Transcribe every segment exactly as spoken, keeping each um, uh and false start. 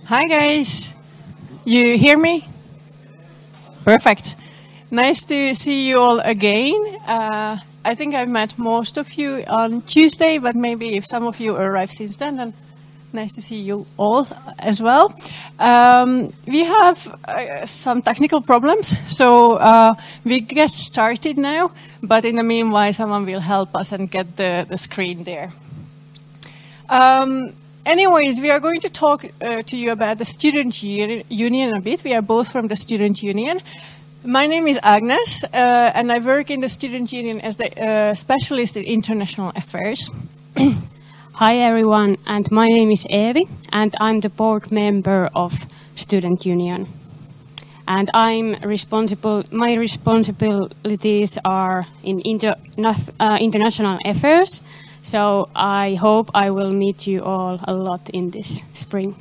Hi guys, you hear me? Perfect. Nice to see you all again. Uh, I think I've met most of you on Tuesday, but maybe if some of you arrived since then, then nice to see you all as well. Um, we have uh, some technical problems, so uh, we get started now, but in the meanwhile, someone will help us and get the, the screen there. Um, anyways, we are going to talk uh, to you about the Student uni Union a bit. We are both from the Student Union. My name is Agnes, uh, and I work in the Student Union as the uh, specialist in international affairs. Hi everyone, and my name is Eevi, and I'm the board member of Student Union. And I'm responsible, my responsibilities are in inter, uh, international affairs, so I hope I will meet you all a lot in this spring.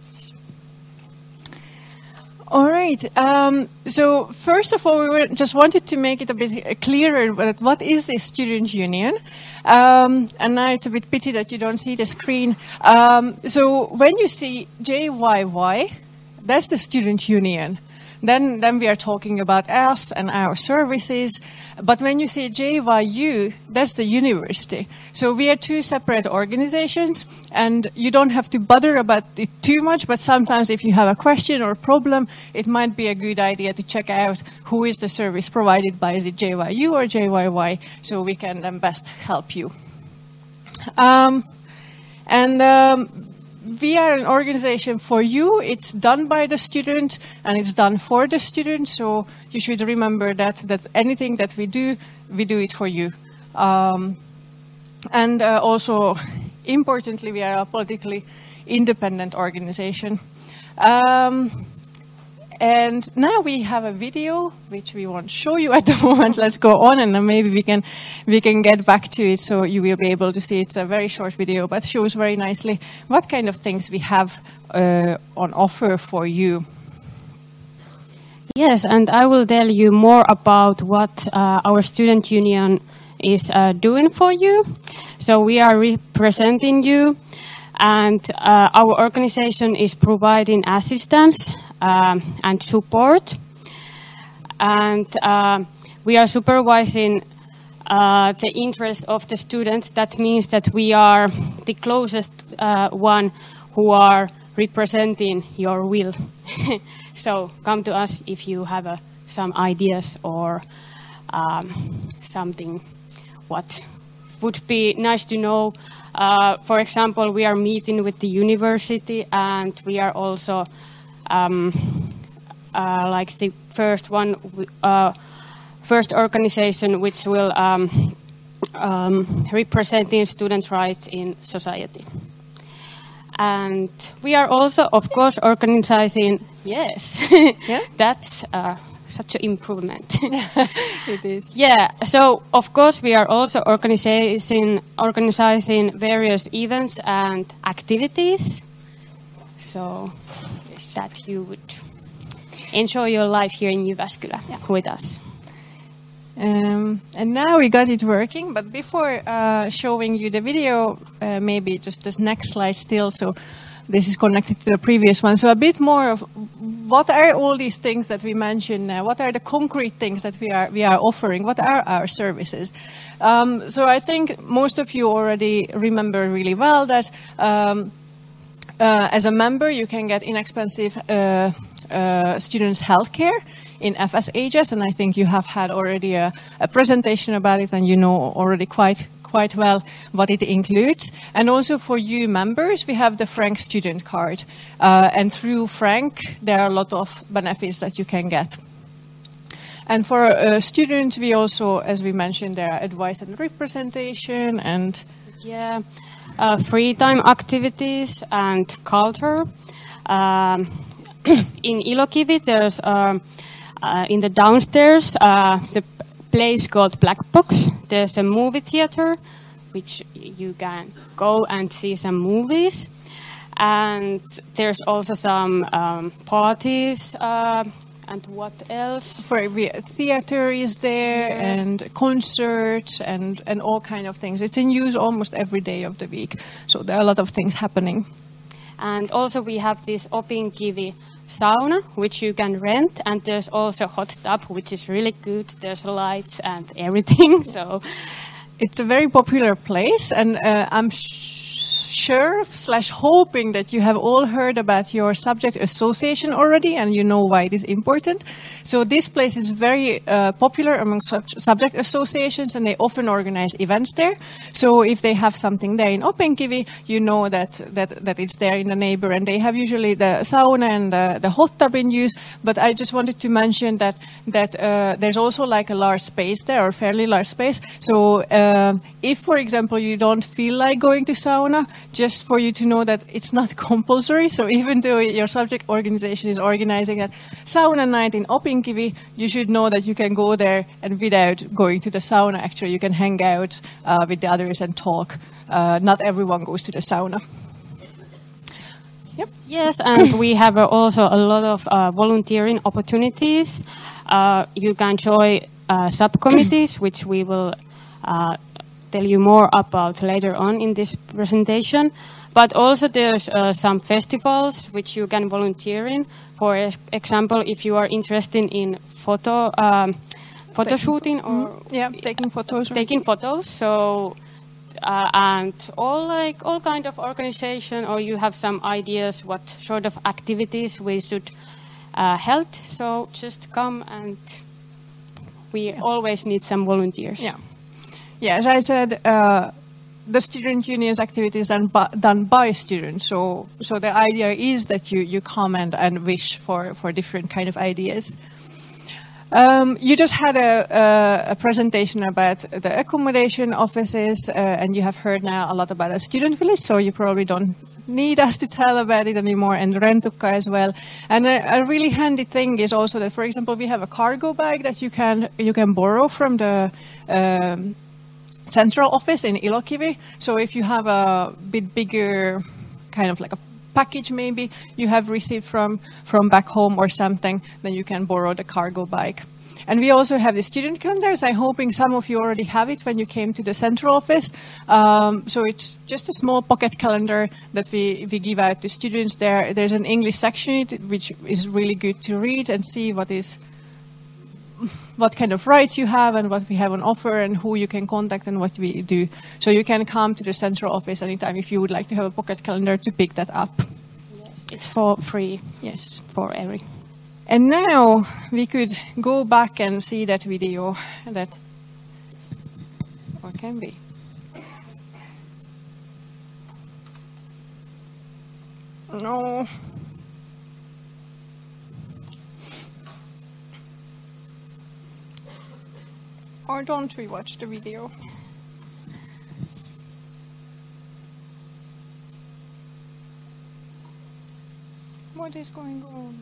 All right. Um, so first of all, we were just wanted to make it a bit clearer what, what is the Student Union. Um, and now it's a bit pity that you don't see the screen. Um, so when you see J Y Y, that's the Student Union. Then, then we are talking about us and our services. But when you say J Y U, that's the university. So we are two separate organizations, and you don't have to bother about it too much, but sometimes if you have a question or problem, it might be a good idea to check out who is the service provided by, is it J Y U or J Y Y, so we can then best help you. Um, and um, we are an organization for you. It's done by the student and it's done for the student. So you should remember that, that anything that we do, we do it for you. Um, and uh, also, importantly, we are a politically independent organization. Um, and now we have a video, which we won't show you at the moment. Let's go on, and then maybe we can we can get back to it, so you will be able to see. It's a very short video, but shows very nicely what kind of things we have uh, on offer for you. Yes, and I will tell you more about what uh, our student union is uh, doing for you. So we are representing you, and uh, our organization is providing assistance um, and support, and uh, we are supervising uh, the interest of the students. That means that we are the closest uh, one who are representing your will. So come to us if you have uh, some ideas or um, something what would be nice to know. Uh, for example, we are meeting with the university, and we are also um, uh, like the first one, uh, first organization which will um, um, representing student rights in society. And we are also, of course, organizing. Yes, yeah? That's uh, such an improvement. It is. Yeah. So, of course, we are also organizing organizing various events and activities, so yes, that you would enjoy your life here in Jyväskylä, yeah, with us. Um, and now we got it working, but before uh, showing you the video, uh, maybe just this next slide still, so this is connected to the previous one. So a bit more of what are all these things that we mentioned now? What are the concrete things that we are we are offering? What are our services? Um, so I think most of you already remember really well that um, uh, as a member you can get inexpensive uh, uh, student healthcare in F S H S, and I think you have had already a, a presentation about it, and you know already quite quite well what it includes. And also for you members, we have the Frank student card, uh, and through Frank there are a lot of benefits that you can get. And for uh, students, we also, as we mentioned, there are advice and representation, and yeah, uh, free time activities and culture. Um, in Ilokivi, there's um, Uh, in the downstairs, uh, the place called Black Box. There's a movie theater, which you can go and see some movies. And there's also some um, parties, uh, and what else? For theater is there, yeah, and concerts and, and all kind of things. It's in use almost every day of the week. So there are a lot of things happening. And also we have this Opinkivi sauna, which you can rent, and there's also hot tub, which is really good. There's lights and everything. So it's a very popular place, and uh, I'm sh- sure slash hoping that you have all heard about your subject association already, and you know why it is important. So this place is very uh, popular among sub- subject associations, and they often organize events there. So if they have something there in Opinkivi, you know that, that, that it's there in the neighbor, and they have usually the sauna and the, the hot tub in use. But I just wanted to mention that, that uh, there's also like a large space there, or fairly large space. So uh, if, for example, you don't feel like going to sauna, just for you to know that it's not compulsory. So even though your subject organization is organizing a sauna night in Opinkivi, you should know that you can go there, and without going to the sauna, actually, you can hang out uh, with the others and talk. Uh, not everyone goes to the sauna. Yep. Yes, and we have uh, also a lot of uh, volunteering opportunities. Uh, you can join uh, subcommittees, which we will uh, tell you more about later on in this presentation. But also there's uh, some festivals which you can volunteer in. For example, if you are interested in photo um, photo shooting or mm-hmm. yeah, taking photos, taking photos. So uh, and all like all kind of organization, or you have some ideas what sort of activities we should uh, held. So just come, and we yeah. always need some volunteers. Yeah. Yeah, as I said, uh, the student union's activities are bu- done by students. So, so the idea is that you, you come and, and wish for, for different kind of ideas. Um, you just had a, a, a presentation about the accommodation offices, uh, and you have heard now a lot about a student village. So you probably don't need us to tell about it anymore, and Rentukka as well. And a, a really handy thing is also that, for example, we have a cargo bag that you can you can borrow from the Um, central office in Ilokivi. So if you have a bit bigger, kind of like a package maybe you have received from, from back home or something, then you can borrow the cargo bike. And we also have the student calendars. I'm hoping some of you already have it when you came to the central office. Um, so it's just a small pocket calendar that we, we give out to students there. There's an English section in it, which is really good to read and see what is what kind of rights you have and what we have on offer and who you can contact and what we do. So you can come to the central office anytime if you would like to have a pocket calendar to pick that up. Yes, it's for free. Yes, for every. And now we could go back and see that video. That, or can we? No. Or don't we watch the video? What is going on?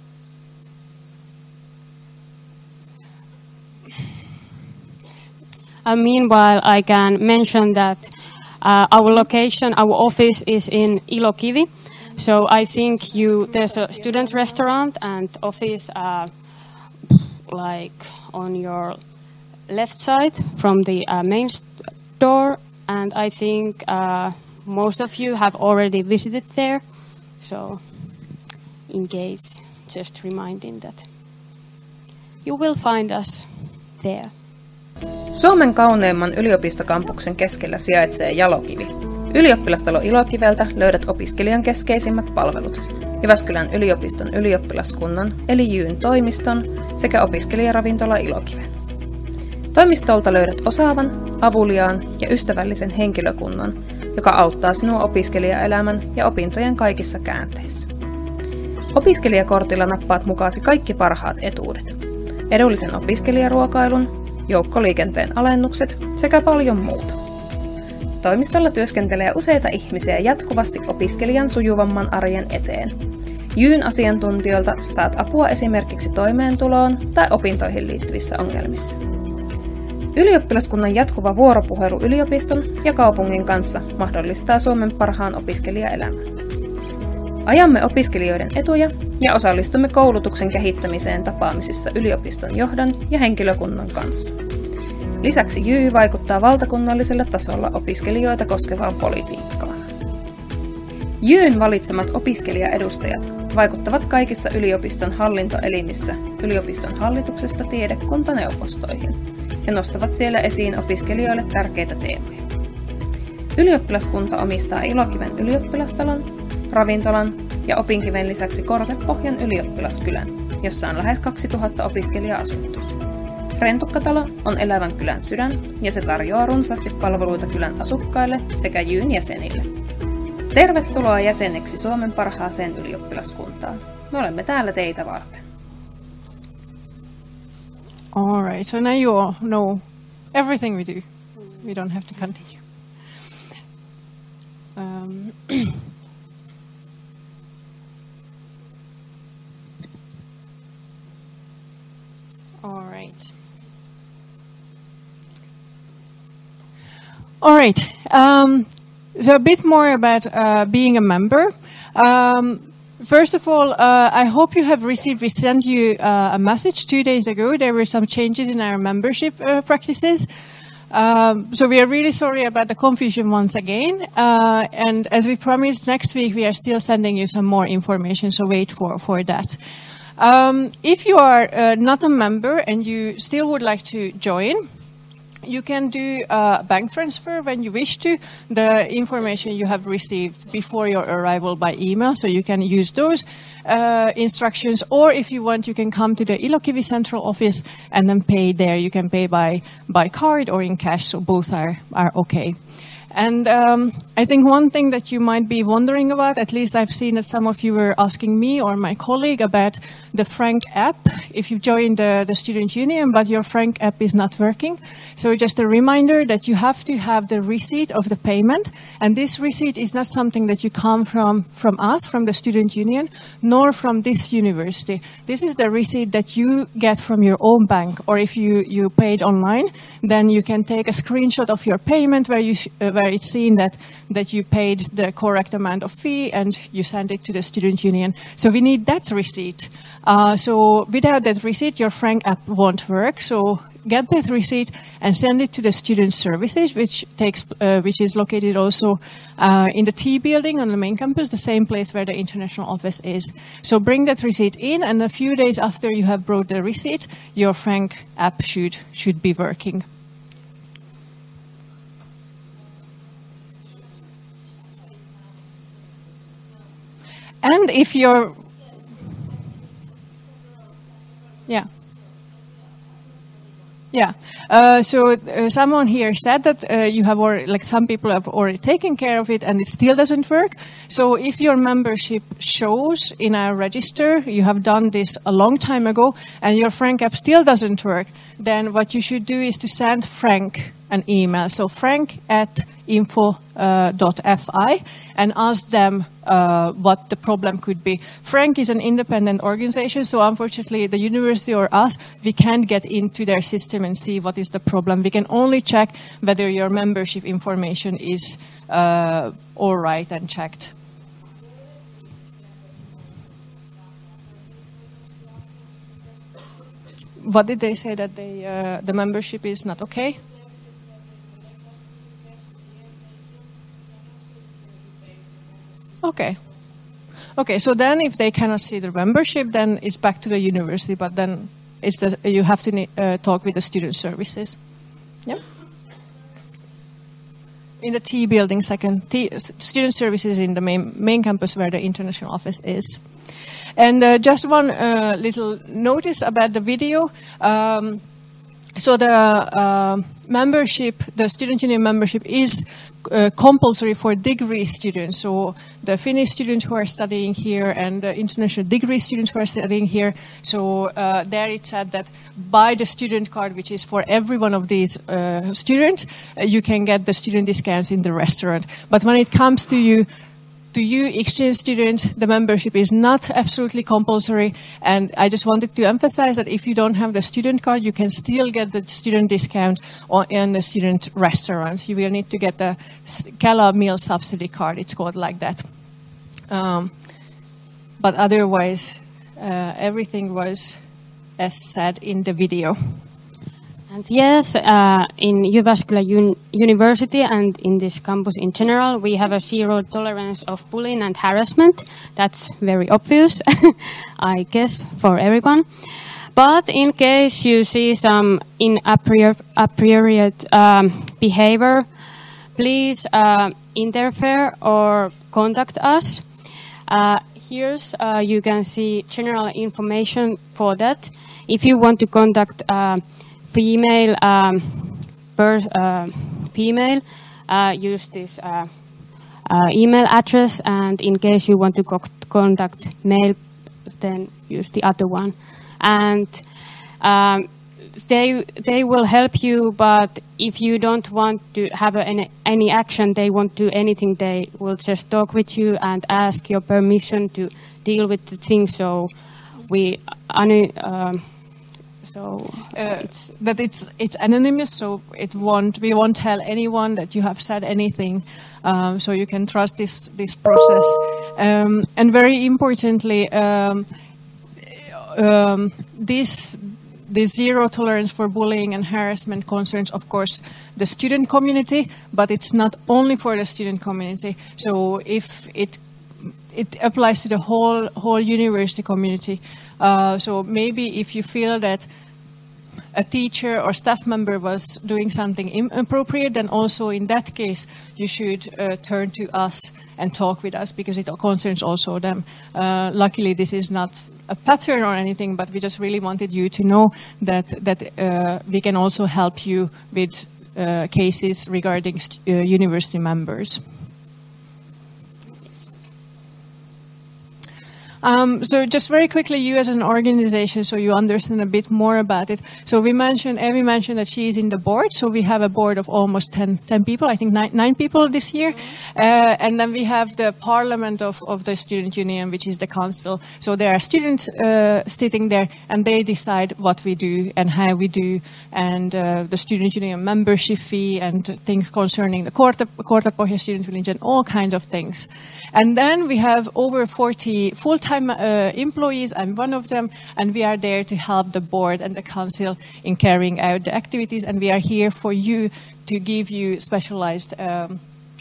Uh, meanwhile, I can mention that uh, our location, our office is in Ilokivi. So I think you there's a student restaurant and office uh, like on your left side from the uh, main door, and I think uh, most of you have already visited there. So in case, just reminding that you will find us there. Suomen kauneimman yliopistokampuksen keskellä sijaitsee Jalokivi. Ylioppilastalo Ilokiveltä löydät opiskelijan keskeisimmät palvelut. Jyväskylän yliopiston ylioppilaskunnan eli Jyn toimiston sekä opiskelijaravintola Ilokiven. Toimistolta löydät osaavan, avuliaan ja ystävällisen henkilökunnan, joka auttaa sinua opiskelijaelämän ja opintojen kaikissa käänteissä. Opiskelijakortilla nappaat mukaasi kaikki parhaat etuudet. Edullisen opiskelijaruokailun, joukkoliikenteen alennukset sekä paljon muuta. Toimistolla työskentelee useita ihmisiä jatkuvasti opiskelijan sujuvamman arjen eteen. Jyn asiantuntijoilta saat apua esimerkiksi toimeentuloon tai opintoihin liittyvissä ongelmissa. Ylioppilaskunnan jatkuva vuoropuhelu yliopiston ja kaupungin kanssa mahdollistaa Suomen parhaan opiskelijaelämän. Ajamme opiskelijoiden etuja ja osallistumme koulutuksen kehittämiseen tapaamisissa yliopiston johdon ja henkilökunnan kanssa. Lisäksi J Y vaikuttaa valtakunnallisella tasolla opiskelijoita koskevaan politiikkaan. Jyn valitsemat opiskelijaedustajat vaikuttavat kaikissa yliopiston hallintoelimissä yliopiston hallituksesta tiedekuntaneuvostoihin ja nostavat siellä esiin opiskelijoille tärkeitä teemoja. Ylioppilaskunta omistaa Ilokiven ylioppilastalon, ravintolan ja Opinkiven lisäksi Kortepohjan ylioppilaskylän, jossa on lähes kaksituhatta opiskelija-asuntoa. Rentukkatalo on elävän kylän sydän ja se tarjoaa runsaasti palveluita kylän asukkaille sekä Jyn jäsenille. Tervetuloa jäseneksi Suomen parhaaseen ylioppilaskuntaan. Me olemme täällä teitä varten. All right, so now you all know everything we do. We don't have to continue. Um, all right. All right. Um, so a bit more about uh, being a member. Um, First of all, uh, I hope you have received, we sent you uh, a message two days ago. There were some changes in our membership uh, practices. Um, so we are really sorry about the confusion once again. Uh, and as we promised, next week we are still sending you some more information, so wait for, for that. Um, if you are uh, not a member and you still would like to join, you can do a bank transfer when you wish to. The information you have received before your arrival by email, so you can use those uh, instructions. Or if you want, you can come to the Ilokivi central office and then pay there. You can pay by, by card or in cash, so both are, are okay. And um, I think one thing that you might be wondering about, at least I've seen that some of you were asking me or my colleague about the Frank app. If you've joined the, the Student Union, but your Frank app is not working. So just a reminder that you have to have the receipt of the payment. And this receipt is not something that you come from, from us, from the Student Union, nor from this university. This is the receipt that you get from your own bank. Or if you, you paid online, then you can take a screenshot of your payment where you sh uh, where it's seen that, that you paid the correct amount of fee and you send it to the Student Union. So we need that receipt. Uh, so without that receipt, your Frank app won't work. So get that receipt and send it to the Student Services, which takes, uh, which is located also uh, in the T building on the main campus, the same place where the international office is. So bring that receipt in, and a few days after you have brought the receipt, your Frank app should should be working. And if you're, yeah. Yeah. Uh, so uh, someone here said that uh, you have already, like some people have already taken care of it and it still doesn't work. So if your membership shows in our register, you have done this a long time ago and your Frank app still doesn't work, then what you should do is to send Frank an email. So frank at info dot f i and ask them uh, what the problem could be. Frank is an independent organization, so unfortunately the university or us, we can't get into their system and see what is the problem. We can only check whether your membership information is uh, all right and checked. What did they say, that they, uh, the membership is not okay? Okay. Okay, so then if they cannot see the membership, then it's back to the university, but then it's the, you have to uh, talk with the Student Services. Yeah? In the T building, second, T, Student Services in the main, main campus where the international office is. And uh, just one uh, little notice about the video. Um, so the uh, membership, the Student Union membership is uh, compulsory for degree students. So the Finnish students who are studying here and the international degree students who are studying here. So uh, there it said that buy the student card, which is for every one of these uh, students, uh, you can get the student discounts in the restaurant. But when it comes to you, to you exchange students, the membership is not absolutely compulsory. And I just wanted to emphasize that if you don't have the student card, you can still get the student discount on, in the student restaurants. You will need to get the Kela meal subsidy card. It's called like that. Um, but otherwise, uh, everything was as said in the video. And yes, uh, in Jyväskylä Un University and in this campus in general, we have a zero tolerance of bullying and harassment. That's very obvious, I guess, for everyone. But in case you see some inappropriate um, behavior, please uh, interfere or contact us. Uh, here's uh, you can see general information for that. If you want to contact uh, female um, per, uh, female, uh, use this uh, uh, email address, and in case you want to co contact male, then use the other one. And um, they they will help you, but if you don't want to have any, any action, they won't do anything. They will just talk with you and ask your permission to deal with the thing. So we um, so uh, it's, that it's it's anonymous, so it won't we won't tell anyone that you have said anything. Um, so you can trust this this process. Um, and very importantly. Um, Um, this, this zero tolerance for bullying and harassment concerns, of course, the student community, but it's not only for the student community. So if it it applies to the whole whole university community. Uh, so maybe if you feel that a teacher or staff member was doing something inappropriate, then also in that case you should uh, turn to us and talk with us, because it concerns also them. Uh, luckily, this is not a pattern or anything, but we just really wanted you to know that that uh, we can also help you with uh, cases regarding uh, university members. Um, so just very quickly, you as an organization, so you understand a bit more about it. So we mentioned, Evi mentioned that she is in the board. So we have a board of almost ten, ten people, I think nine, nine people this year. Uh, and then we have the parliament of, of the student union, which is the council. So there are students uh, sitting there, and they decide what we do and how we do, and uh, the student union membership fee and things concerning the Kortapohja student religion, all kinds of things. And then we have over forty full-time Uh, employees. I'm one of them, and we are there to help the board and the council in carrying out the activities, and we are here for you to give you specialized um,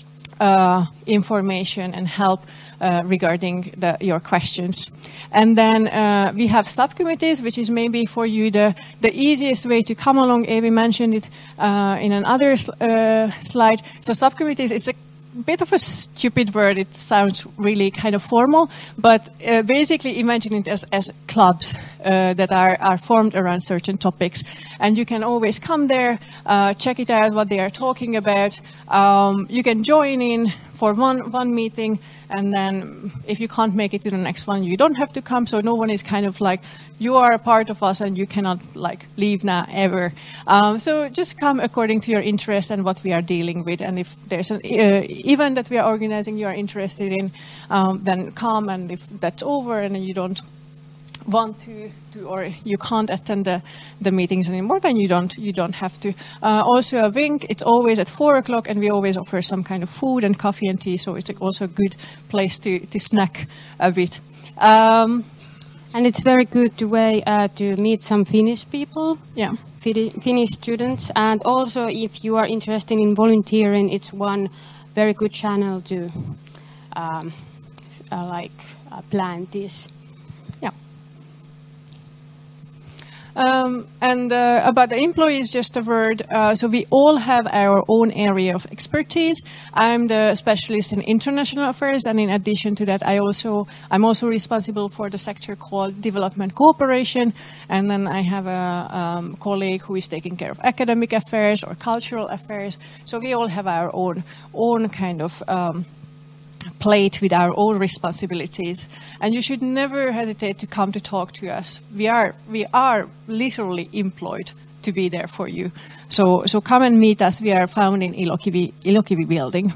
uh, information and help uh, regarding the, your questions. And then uh, we have subcommittees, which is maybe for you the, the easiest way to come along. Evi mentioned it uh, in another sl uh, slide. So subcommittees, it's a bit of a stupid word. It sounds really kind of formal, but uh, basically imagine it as, as clubs uh, that are, are formed around certain topics. And you can always come there, uh, check it out, what they are talking about. Um, you can join in for one, one meeting, and then if you can't make it to the next one, you don't have to come. So no one is kind of like, you are a part of us and you cannot like leave now ever. Um, so just come according to your interest and what we are dealing with. And if there's an uh, event that we are organizing you are interested in, um, then come. And if that's over and you don't want to, to or you can't attend the, the meetings anymore, then you don't you don't have to. Uh, also a wink, it's always at four o'clock, and we always offer some kind of food and coffee and tea, so it's also a good place to, to snack a bit. Um, and it's very good to way uh, to meet some Finnish people, yeah, Finnish students, and also if you are interested in volunteering, it's one very good channel to um, uh, like uh, plan this. Um, and uh, about the employees, just a word. Uh, so we all have our own area of expertise. I'm the specialist in international affairs, and in addition to that, I also I'm also responsible for the sector called development cooperation. And then I have a um, colleague who is taking care of academic affairs or cultural affairs. So we all have our own own kind of Um, plate with our own responsibilities, and you should never hesitate to come to talk to us. We are we are literally employed to be there for you. So so come and meet us. We are found in Ilokivi Ilokivi building.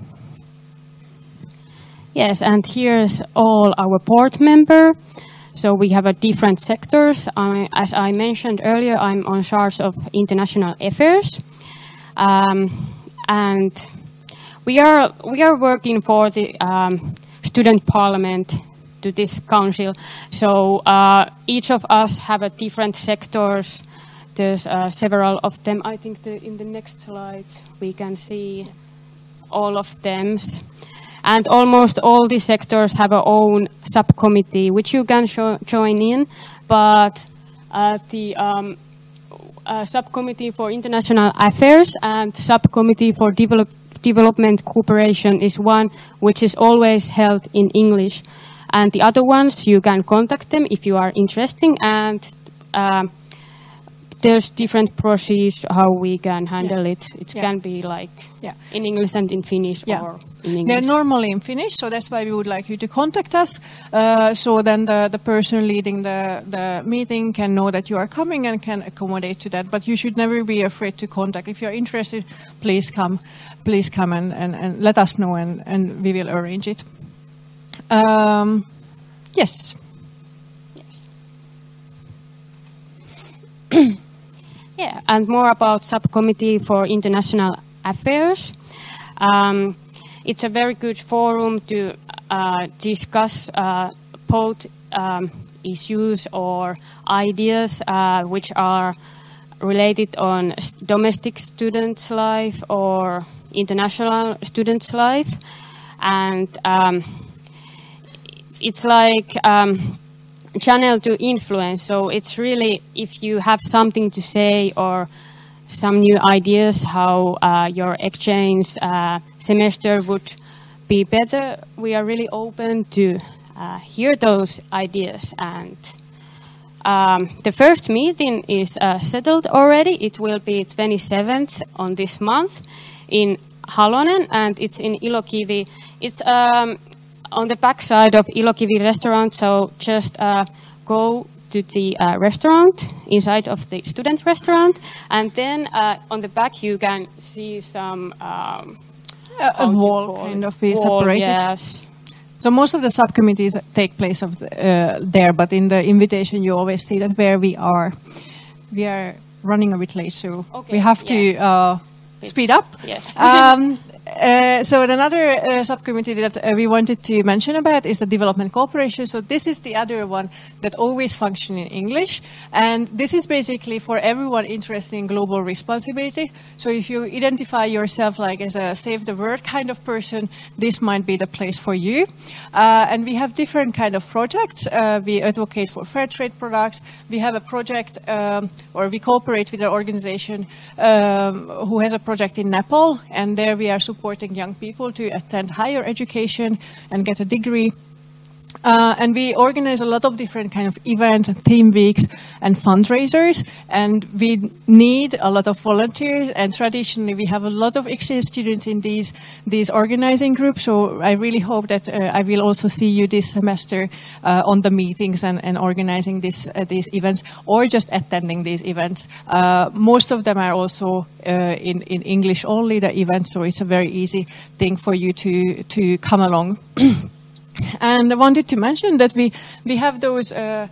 Yes, and here's all our board member. So we have a different sectors. I, as I mentioned earlier, I'm on charge of international affairs, um, and We are we are working for the um, student parliament to this council. So uh, each of us have a different sectors there's uh, several of them. I think the, in the next slides we can see all of them. And almost all the sectors have their own subcommittee, which you can join in. But uh, the um, uh, subcommittee for international affairs and subcommittee for develop development cooperation is one which is always held in English. And the other ones, you can contact them if you are interested. And um, there's different procedures how we can handle yeah. it. It yeah. can be like yeah. in English and in Finnish yeah. or in English. They're normally in Finnish, so that's why we would like you to contact us. Uh, so then the, the person leading the, the meeting can know that you are coming and can accommodate to that. But you should never be afraid to contact. If you're interested, please come. Please come and, and, and let us know, and, and we will arrange it. Um, yes. Yes. Yeah, and more about Subcommittee for International Affairs. Um, it's a very good forum to uh, discuss uh, both um, issues or ideas uh, which are related on domestic students' life or international students' life. And um, it's like um, channel to influence. So it's really, if you have something to say or some new ideas how uh, your exchange uh, semester would be better, we are really open to uh, hear those ideas. And um, the first meeting is uh, settled already. It will be twenty-seventh on this month in Halonen, and it's in Ilokivi. It's um, on the back side of Ilokivi restaurant, so just uh, go to the uh, restaurant, inside of the student restaurant, and then uh, on the back you can see some... Um, a, a wall kind of is separated. Yes. So most of the subcommittees take place of the, uh, there, but in the invitation you always see that where we are. We are running a bit late, so okay, we have to yeah. uh, speed up. Yes. Um, Uh, so another uh, subcommittee that uh, we wanted to mention about is the development cooperation. So this is the other one that always functions in English. And this is basically for everyone interested in global responsibility. So if you identify yourself like as a save the world kind of person, this might be the place for you. Uh, and we have different kind of projects. Uh, we advocate for fair trade products. We have a project, um, or we cooperate with an organization um, who has a project in Nepal. And there we are supporting young people to attend higher education and get a degree. Uh, and we organize a lot of different kind of events and theme weeks and fundraisers. And we need a lot of volunteers. And traditionally, we have a lot of exchange students in these these organizing groups. So I really hope that uh, I will also see you this semester uh, on the meetings and, and organizing this, uh, these events, or just attending these events. Uh, most of them are also uh, in, in English only, the events. So it's a very easy thing for you to, to come along. And I wanted to mention that we, we have those uh,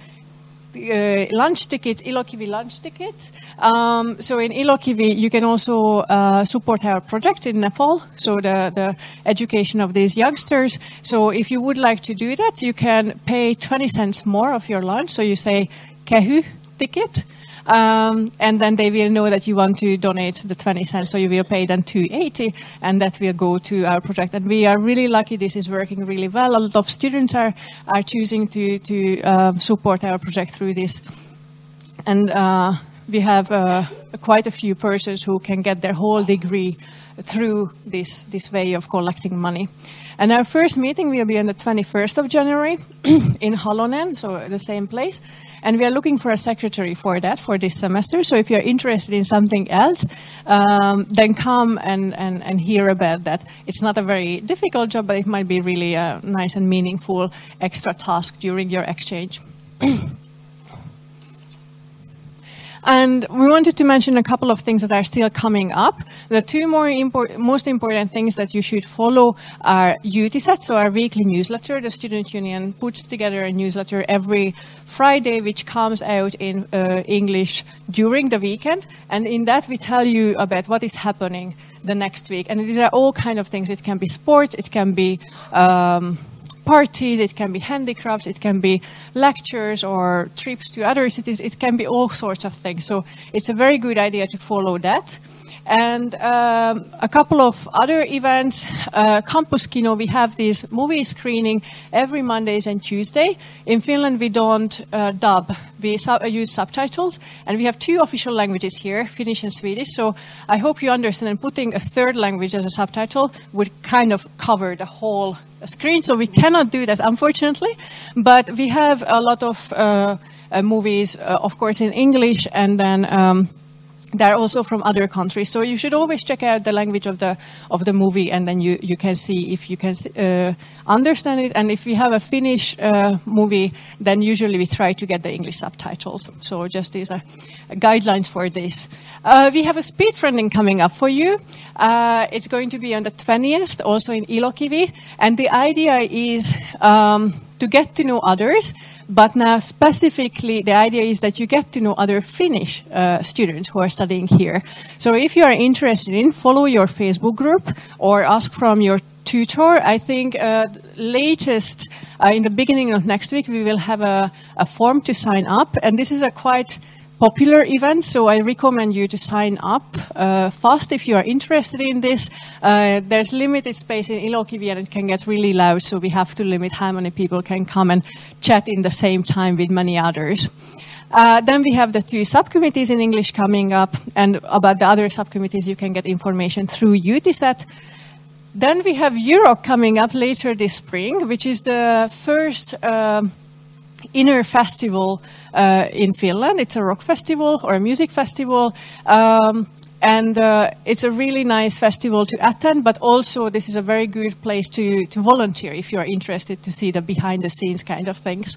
uh, lunch tickets, Ilokivi lunch tickets. Um, so in Ilokivi, you can also uh, support our project in Nepal, so the, the education of these youngsters. So if you would like to do that, you can pay twenty cents more of your lunch. So you say Kehu ticket. Um, and then they will know that you want to donate the twenty cents, so you will pay then two eighty, and that will go to our project. And we are really lucky; this is working really well. A lot of students are are choosing to to uh, support our project through this, and uh, we have uh, quite a few persons who can get their whole degree through this this way of collecting money. And our first meeting will be on the twenty-first of January in Halonen, so the same place. And we are looking for a secretary for that, for this semester. So if you're interested in something else, um, then come and, and, and hear about that. It's not a very difficult job, but it might be really a nice and meaningful extra task during your exchange. And we wanted to mention a couple of things that are still coming up. The two more import, most important things that you should follow are Uutiset, so our weekly newsletter. The Student Union puts together a newsletter every Friday, which comes out in uh, English during the weekend. And in that, we tell you about what is happening the next week. And these are all kind of things. It can be sports, it can be um, parties, it can be handicrafts, it can be lectures or trips to other cities, it can be all sorts of things. So it's a very good idea to follow that. And um, a couple of other events. Uh, Campus Kino, we have this movie screening every Mondays and Tuesday. In Finland, we don't uh, dub. We su use subtitles. And we have two official languages here, Finnish and Swedish. So I hope you understand, and putting a third language as a subtitle would kind of cover the whole screen. So we cannot do that, unfortunately. But we have a lot of uh, uh, movies, uh, of course, in English, and then Um, they're also from other countries, so you should always check out the language of the of the movie, and then you, you can see if you can uh, understand it. And if we have a Finnish uh, movie, then usually we try to get the English subtitles. So just these are guidelines for this. Uh, we have a speed friending coming up for you. Uh, it's going to be on the twentieth, also in Ilokivi, and the idea is um, to get to know others, but now specifically the idea is that you get to know other Finnish uh, students who are studying here. So if you are interested in, follow your Facebook group or ask from your tutor. I think uh, latest uh, in the beginning of next week we will have a, a form to sign up, and this is a quite popular event, so I recommend you to sign up uh, fast if you are interested in this. Uh, there's limited space in Ilokivi and it can get really loud, so we have to limit how many people can come and chat in the same time with many others. Uh, then we have the two subcommittees in English coming up, and about the other subcommittees you can get information through Utiset. Then we have Europe coming up later this spring, which is the first uh, inner festival uh, in Finland. It's a rock festival or a music festival, um, and uh, it's a really nice festival to attend, but also this is a very good place to, to volunteer if you are interested to see the behind the scenes kind of things.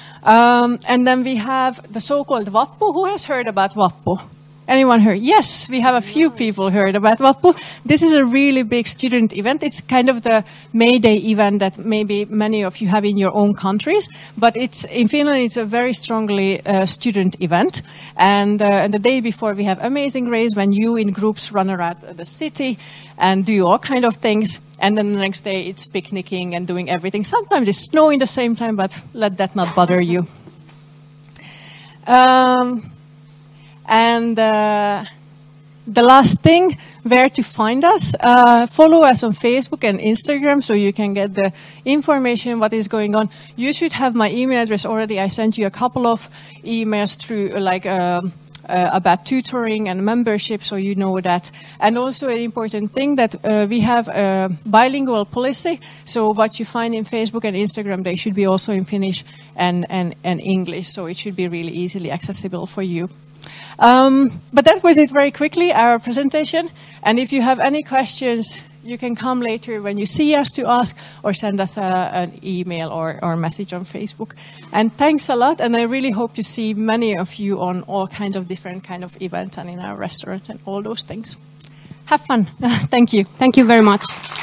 Um, and then we have the so-called Vappu. Who has heard about Vappu? Anyone heard? Yes, we have a few people heard about Vappu. This is a really big student event. It's kind of the May Day event that maybe many of you have in your own countries, but it's in Finland. It's a very strongly uh, student event. And, uh, and the day before, we have Amazing Race, when you in groups run around the city and do all kind of things. And then the next day, it's picnicking and doing everything. Sometimes it's snowing the same time, but let that not bother you. Um, And uh, the last thing, where to find us. Uh, follow us on Facebook and Instagram so you can get the information what is going on. You should have my email address already. I sent you a couple of emails through like uh, uh, about tutoring and membership, so you know that. And also an important thing that uh, we have a bilingual policy. So what you find in Facebook and Instagram, they should be also in Finnish and, and, and English. So it should be really easily accessible for you. Um, but that was it very quickly, our presentation. And if you have any questions, you can come later when you see us to ask, or send us a, an email or, or message on Facebook. And thanks a lot. And I really hope to see many of you on all kinds of different kind of events and in our restaurant and all those things. Have fun. Thank you. Thank you very much.